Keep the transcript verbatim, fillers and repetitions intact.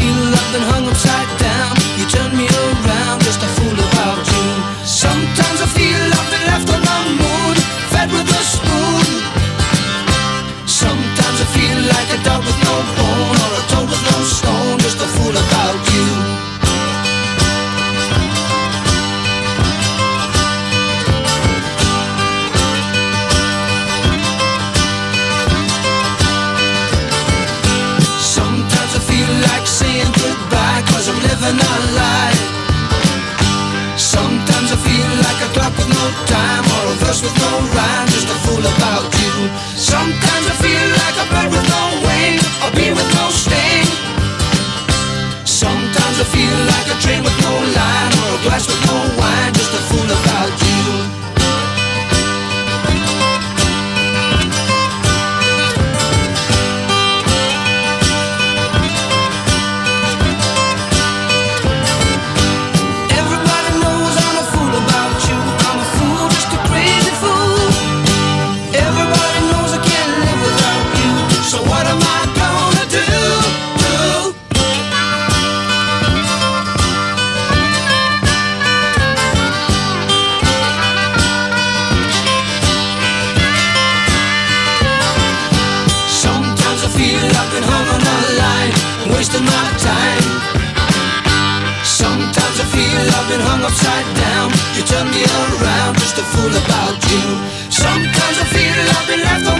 feel I've been hung upside down. You turn me around, just a fool about you. Sometimes I feel I've been left on the moon, fed with a spoon. Sometimes I feel like a dog with no bone, or a toad with no stone, just a fool about you. Sometimes I feel like saying goodbye, cause I'm living a lie. Sometimes I feel like a clock with no time, or a verse with no rhyme, just a fool about you. Sometimes I feel like a bird with no wing, a bee with no sting. Sometimes I feel like a train with no line, or a glass with no wine, just a fool about you. Everybody knows I'm a fool about you. I'm a fool, just a crazy fool. Everybody knows I can't live without you. So what am I gonna do? do? Sometimes I feel I've been hung on a line, wasting my time. Sometimes I feel I've been hung upside down. You turn me around, just a fool about you. Sometimes I feel I've been left